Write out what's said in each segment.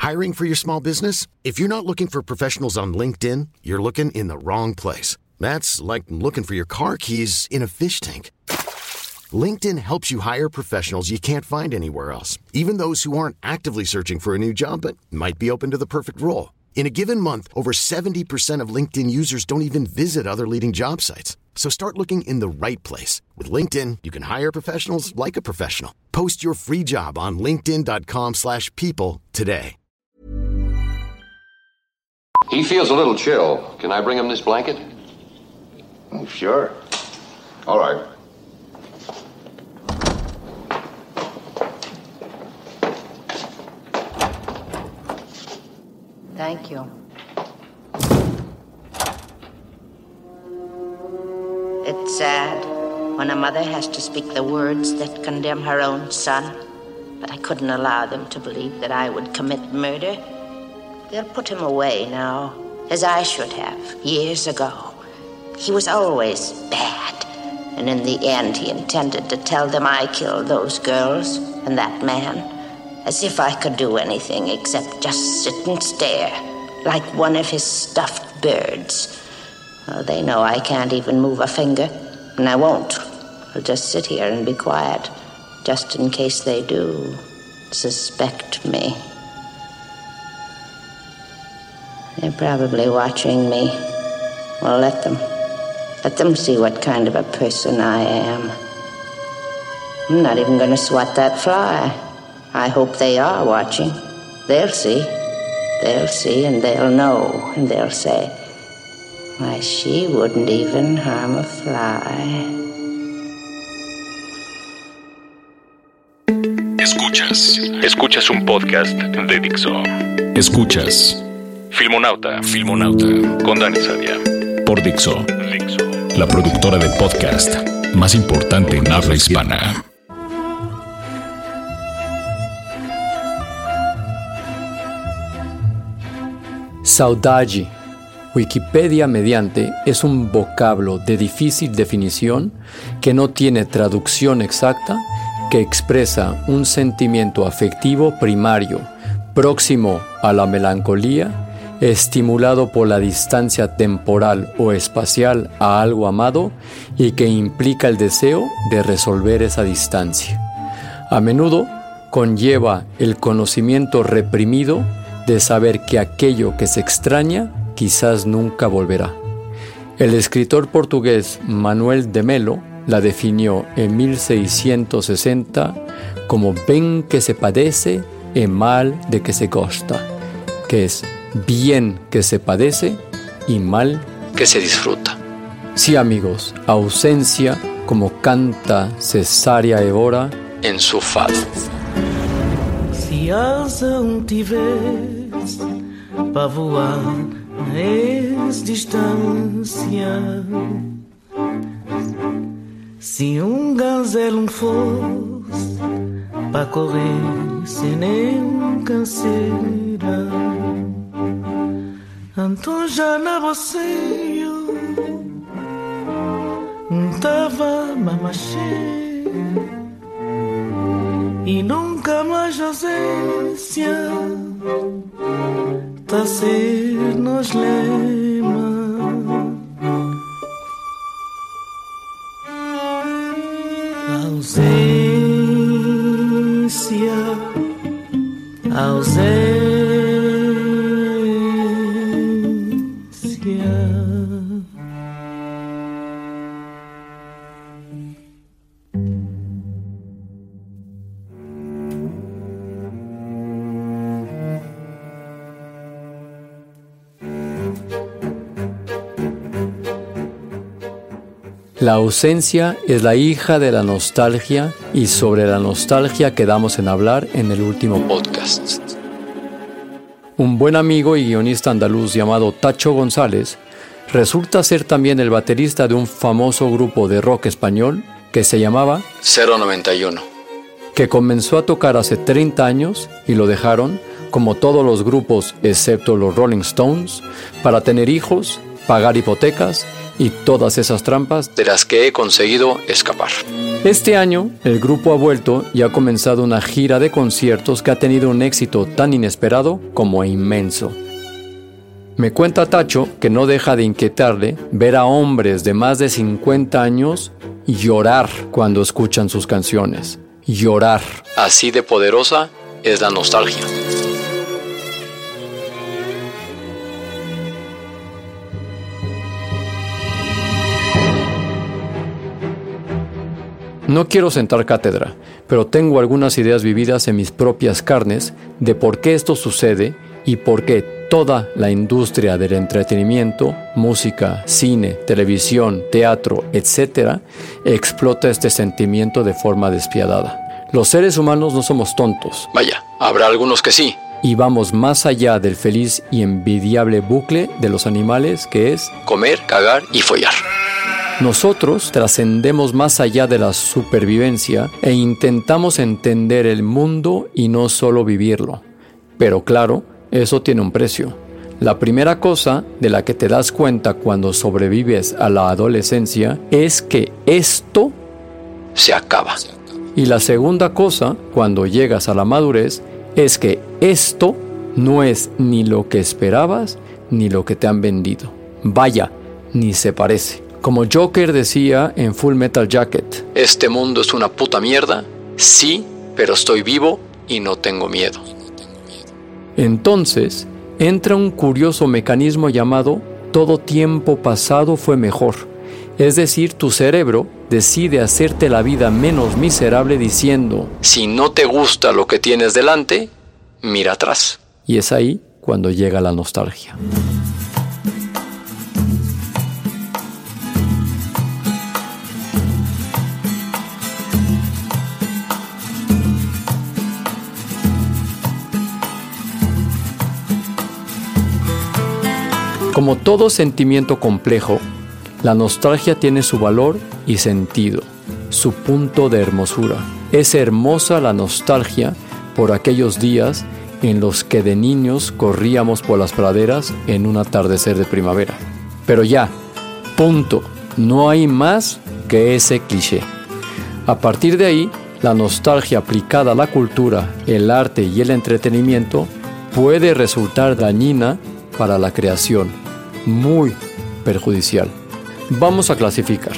Hiring for your small business? If you're not looking for professionals on LinkedIn, you're looking in the wrong place. That's like looking for your car keys in a fish tank. LinkedIn helps you hire professionals you can't find anywhere else, even those who aren't actively searching for a new job but might be open to the perfect role. In a given month, over 70% of LinkedIn users don't even visit other leading job sites. So start looking in the right place. With LinkedIn, you can hire professionals like a professional. Post your free job on linkedin.com/people today. He feels a little chill. Can I bring him this blanket? Oh, sure. All right. Thank you. It's sad when a mother has to speak the words that condemn her own son, but I couldn't allow them to believe that I would commit murder. They'll put him away now, as I should have, years ago. He was always bad, and in the end he intended to tell them I killed those girls and that man, as if I could do anything except just sit and stare, like one of his stuffed birds. Well, they know I can't even move a finger, and I won't. I'll just sit here and be quiet, just in case they do suspect me. They're probably watching me. Well, let them. Let them see what kind of a person I am. I'm not even going to swat that fly. I hope they are watching. They'll see. They'll see and they'll know. And they'll say, why, she wouldn't even harm a fly. Escuchas un podcast de Dixo. Escuchas Filmonauta con Dani Sadia por Dixo, la productora de podcast más importante en habla hispana. Saudade, Wikipedia mediante, es un vocablo de difícil definición que no tiene traducción exacta, que expresa un sentimiento afectivo primario, próximo a la melancolía, estimulado por la distancia temporal o espacial a algo amado y que implica el deseo de resolver esa distancia. A menudo conlleva el conocimiento reprimido de saber que aquello que se extraña quizás nunca volverá. El escritor portugués Manuel de Melo la definió en 1660 como bem que se padece e mal de que se gosta, que es bien que se padece y mal que se disfruta. Sí, amigos, ausencia como canta Cesária Évora en su fado. Se asa tives para voar es distância, se gazelo fosse para correr sem nem canseira, então já na boceio tava mamachê e nunca mais ausência tá ser nos lema. Ausência. La ausencia es la hija de la nostalgia y sobre la nostalgia quedamos en hablar en el último podcast. Un buen amigo y guionista andaluz llamado Tacho González resulta ser también el baterista de un famoso grupo de rock español que se llamaba 091, que comenzó a tocar hace 30 años y lo dejaron, como todos los grupos excepto los Rolling Stones, para tener hijos pagar hipotecas y todas esas trampas de las que he conseguido escapar. Este año, el grupo ha vuelto y ha comenzado una gira de conciertos que ha tenido un éxito tan inesperado como inmenso. Me cuenta Tacho que no deja de inquietarle ver a hombres de más de 50 años llorar cuando escuchan sus canciones. Llorar. Así de poderosa es la nostalgia. No quiero sentar cátedra, pero tengo algunas ideas vividas en mis propias carnes de por qué esto sucede y por qué toda la industria del entretenimiento, música, cine, televisión, teatro, etc., explota este sentimiento de forma despiadada. Los seres humanos no somos tontos. Vaya, habrá algunos que sí. Y vamos más allá del feliz y envidiable bucle de los animales que es comer, cagar y follar. Nosotros trascendemos más allá de la supervivencia e intentamos entender el mundo y no solo vivirlo. Pero claro, eso tiene un precio. La primera cosa de la que te das cuenta cuando sobrevives a la adolescencia es que esto se acaba. Y la segunda cosa, cuando llegas a la madurez, es que esto no es ni lo que esperabas ni lo que te han vendido. Vaya, ni se parece. Como Joker decía en Full Metal Jacket, este mundo es una puta mierda, sí, pero estoy vivo y no tengo miedo. Entonces, entra un curioso mecanismo llamado todo tiempo pasado fue mejor. Es decir, tu cerebro decide hacerte la vida menos miserable diciendo, si no te gusta lo que tienes delante, mira atrás. Y es ahí cuando llega la nostalgia. Como todo sentimiento complejo, la nostalgia tiene su valor y sentido, su punto de hermosura. Es hermosa la nostalgia por aquellos días en los que de niños corríamos por las praderas en un atardecer de primavera. Pero ya, punto, no hay más que ese cliché. A partir de ahí, la nostalgia aplicada a la cultura, el arte y el entretenimiento puede resultar dañina para la creación, muy perjudicial. Vamos a clasificar.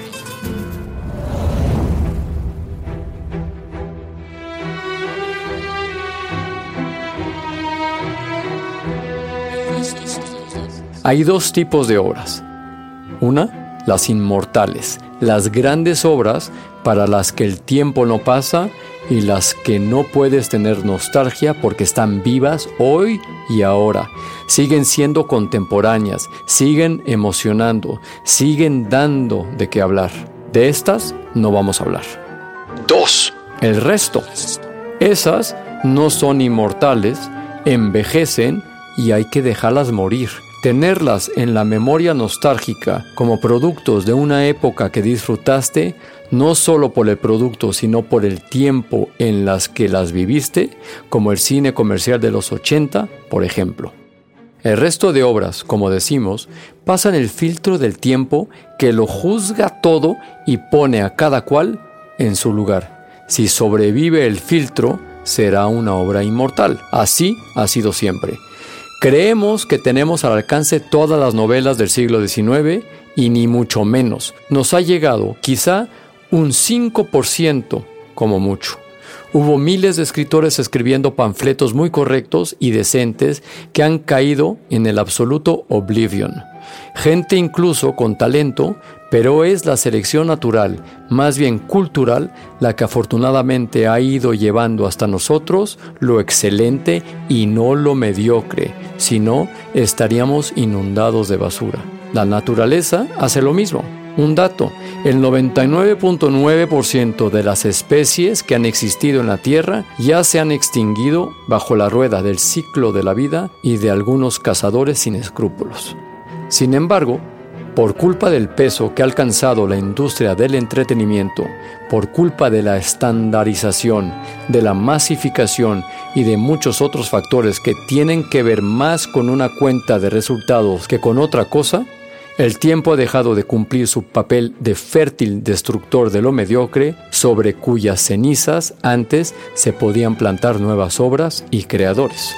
Hay dos tipos de obras. Una, las inmortales, las grandes obras para las que el tiempo no pasa y las que no puedes tener nostalgia porque están vivas hoy y ahora. Siguen siendo contemporáneas, siguen emocionando, siguen dando de qué hablar. De estas no vamos a hablar. 2. El resto. Esas no son inmortales, envejecen y hay que dejarlas morir. Tenerlas en la memoria nostálgica como productos de una época que disfrutaste, no solo por el producto, sino por el tiempo en las que las viviste, como el cine comercial de los 80, por ejemplo. El resto de obras, como decimos, pasan el filtro del tiempo que lo juzga todo y pone a cada cual en su lugar. Si sobrevive el filtro, será una obra inmortal. Así ha sido siempre. Creemos que tenemos al alcance todas las novelas del siglo XIX y ni mucho menos. Nos ha llegado quizá un 5% como mucho. Hubo miles de escritores escribiendo panfletos muy correctos y decentes que han caído en el absoluto oblivion. Gente incluso con talento, pero es la selección natural, más bien cultural, la que afortunadamente ha ido llevando hasta nosotros lo excelente y no lo mediocre, si no estaríamos inundados de basura. La naturaleza hace lo mismo. Un dato, el 99.9% de las especies que han existido en la Tierra ya se han extinguido bajo la rueda del ciclo de la vida y de algunos cazadores sin escrúpulos. Sin embargo, por culpa del peso que ha alcanzado la industria del entretenimiento, por culpa de la estandarización, de la masificación y de muchos otros factores que tienen que ver más con una cuenta de resultados que con otra cosa, El tiempo ha dejado de cumplir su papel de fértil destructor de lo mediocre, sobre cuyas cenizas antes se podían plantar nuevas obras y creadores.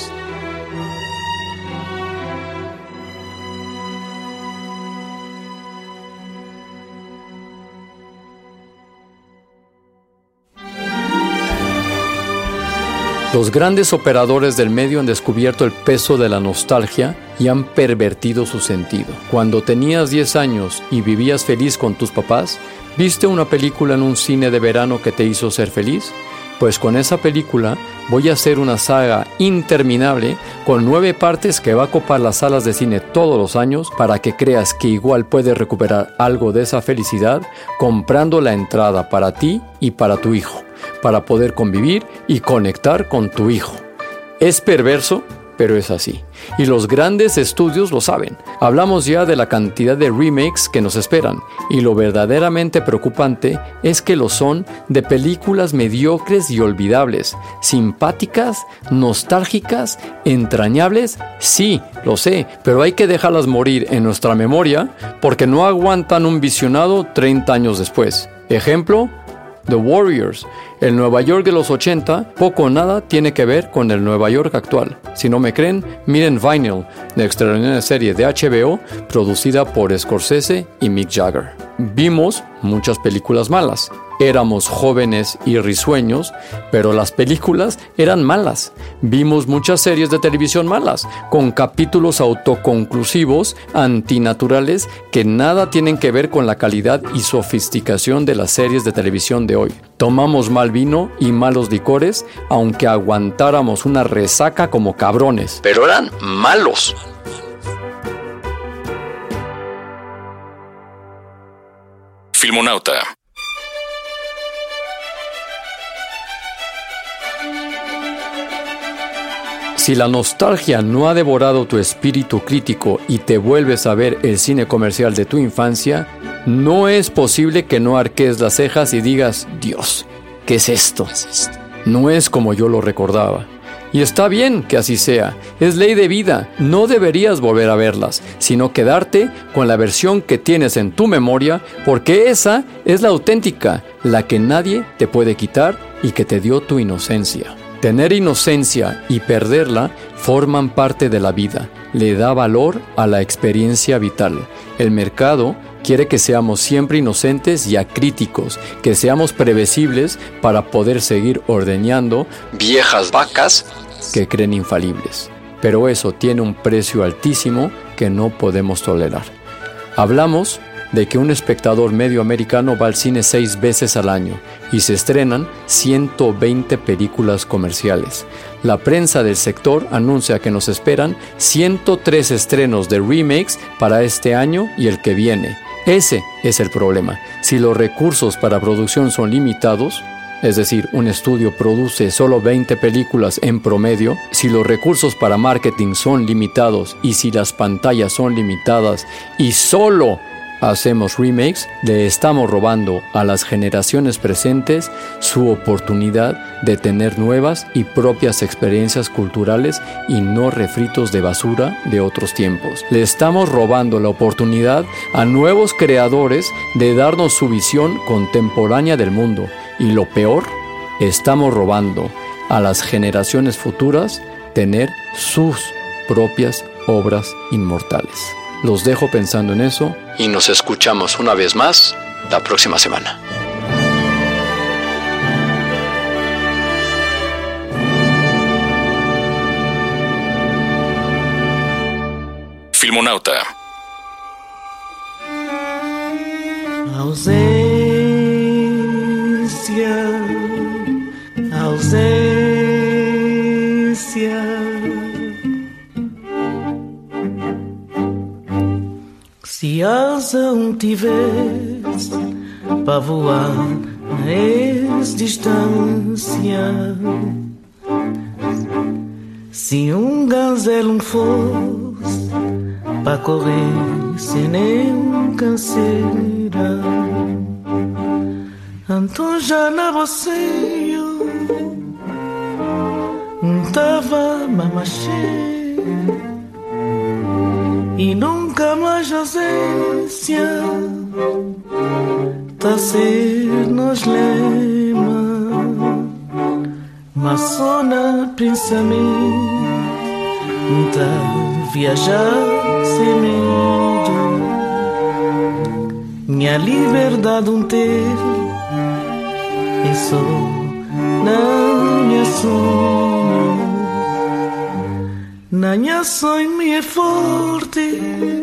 Los grandes operadores del medio han descubierto el peso de la nostalgia y han pervertido su sentido. Cuando tenías 10 años y vivías feliz con tus papás, ¿viste una película en un cine de verano que te hizo ser feliz? Pues con esa película voy a hacer una saga interminable con 9 partes que va a copar las salas de cine todos los años para que creas que igual puedes recuperar algo de esa felicidad comprando la entrada para ti y para tu hijo, para poder convivir y conectar con tu hijo. Es perverso, pero es así. Y los grandes estudios lo saben. Hablamos ya de la cantidad de remakes que nos esperan, y lo verdaderamente preocupante es que lo son de películas mediocres y olvidables, simpáticas, nostálgicas, entrañables. Sí, lo sé, pero hay que dejarlas morir en nuestra memoria porque no aguantan un visionado 30 años después. Ejemplo: The Warriors. El Nueva York de los 80 poco o nada tiene que ver con el Nueva York actual. Si no me creen, miren Vinyl, la extraordinaria serie de HBO producida por Scorsese y Mick Jagger. Vimos muchas películas malas. Éramos jóvenes y risueños, pero las películas eran malas. Vimos muchas series de televisión malas, con capítulos autoconclusivos, antinaturales, que nada tienen que ver con la calidad y sofisticación de las series de televisión de hoy. Tomamos mal vino y malos licores, aunque aguantáramos una resaca como cabrones. Pero eran malos. Filmonauta. Si la nostalgia no ha devorado tu espíritu crítico y te vuelves a ver el cine comercial de tu infancia, no es posible que no arquees las cejas y digas: Dios, ¿qué es esto? No es como yo lo recordaba. Y está bien que así sea, es ley de vida, no deberías volver a verlas, sino quedarte con la versión que tienes en tu memoria, porque esa es la auténtica, la que nadie te puede quitar y que te dio tu inocencia. Tener inocencia y perderla forman parte de la vida, le da valor a la experiencia vital. El mercado quiere que seamos siempre inocentes y acríticos, que seamos previsibles para poder seguir ordeñando viejas vacas que creen infalibles. Pero eso tiene un precio altísimo que no podemos tolerar. Hablamos de que un espectador medio americano va al cine 6 veces al año y se estrenan 120 películas comerciales. La prensa del sector anuncia que nos esperan 103 estrenos de remakes para este año y el que viene. Ese es el problema. Si los recursos para producción son limitados, es decir, un estudio produce solo 20 películas en promedio, si los recursos para marketing son limitados y si las pantallas son limitadas y solo hacemos remakes, le estamos robando a las generaciones presentes su oportunidad de tener nuevas y propias experiencias culturales y no refritos de basura de otros tiempos. Le estamos robando la oportunidad a nuevos creadores de darnos su visión contemporánea del mundo. Y lo peor, estamos robando a las generaciones futuras tener sus propias obras inmortales. Los dejo pensando en eso y nos escuchamos una vez más la próxima semana. Filmonauta. Ausência, ausência. Se asa tiveres para voar, és distância. Se gazelo fosse para correr sem nenhum canseira, então já na você eu tava mamachê. e nunca mais ausência tá ser nos lema, mas só na pensamento tá viajar sem medo. Minha liberdade ter é só na minha sonho. Na minha sonho me é forte,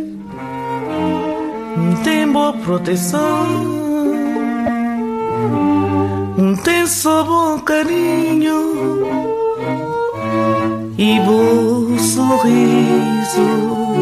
tem boa proteção, tem só bom carinho e bom sorriso.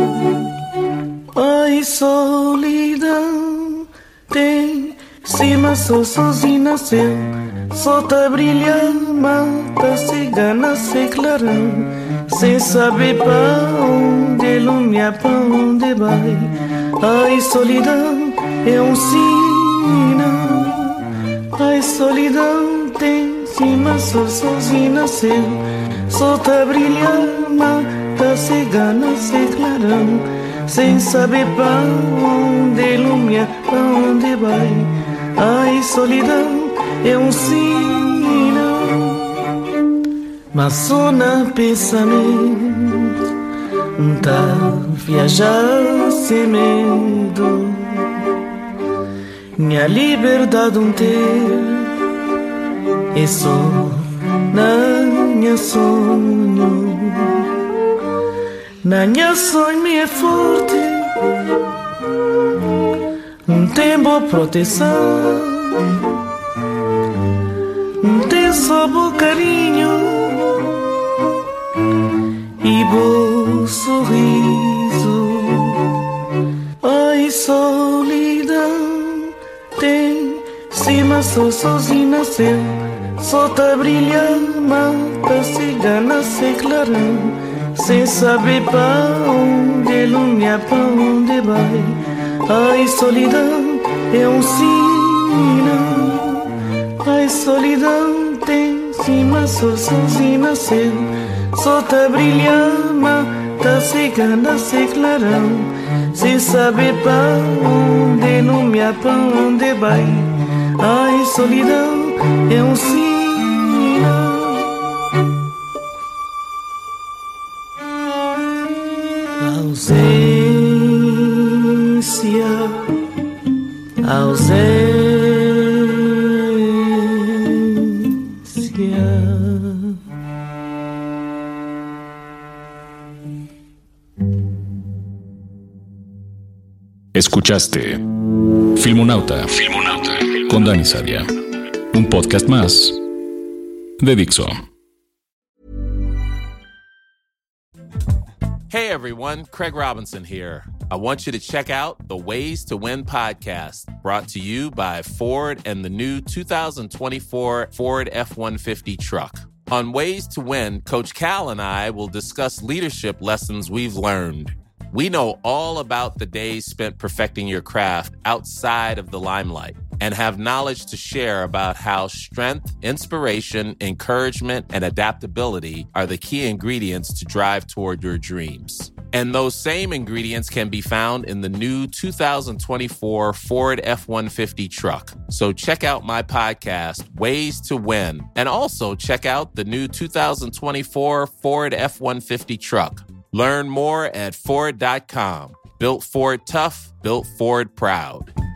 Ai, solidão tem cima só sozinho nasceu, só tá brilhando, mata cigana, se clarão, sem saber pra onde lumia, pra onde vai. Ai, solidão é um sinal. Ai, solidão tem cima só sozinho nasceu, só tá brilhando, mata cigana, se clarão, sem saber pra onde lumia, pra onde vai. Ai, solidão é um sinal, mas só na pensamento tá viajar sem medo. Minha liberdade ter é só na minha sonho. Na minha sonho me é forte, tem boa proteção, tem só bom carinho e bom sorriso. Ai, solidão tem cima só sozinho nasceu, só tá brilhando, mata cigana, se clarão, sem saber pra onde lumia, pra onde vai. Ai, solidão é um sinal. Ai, solidão tem cima só sozinho nasceu, só tá brilhando, mata cigana, se clarão, sem saber pra onde lumia, pra onde vai. Ai, solidão é um sinal. Ausência. Escuchaste Filmonauta con Dani Sadia, un podcast más de Dixo. Hey everyone, Craig Robinson here. I want you to check out the Ways to Win podcast, brought to you by Ford and the new 2024 Ford F-150 truck. On Ways to Win, Coach Cal and I will discuss leadership lessons we've learned. We know all about the days spent perfecting your craft outside of the limelight and have knowledge to share about how strength, inspiration, encouragement, and adaptability are the key ingredients to drive toward your dreams. And those same ingredients can be found in the new 2024 Ford F-150 truck. So check out my podcast, Ways to Win, and also check out the new 2024 Ford F-150 truck. Learn more at Ford.com. Built Ford tough, built Ford proud.